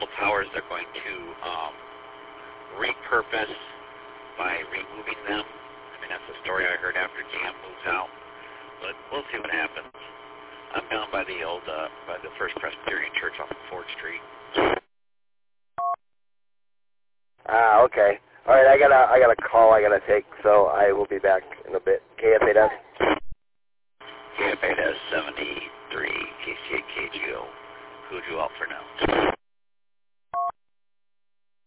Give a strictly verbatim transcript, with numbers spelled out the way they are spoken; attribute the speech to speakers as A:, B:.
A: municipal towers they're going to um, repurpose by removing them. I mean, that's the story I heard after G M moves out. But we'll see what happens. I'm down by the old, uh, by the First Presbyterian Church off of Ford Street.
B: Ah, okay. All right, I got a, I got a call I got to take, so I will be back in a bit. K F eight S?
A: K F eight S seventy-three, K C A K G O. Who'd you out for now?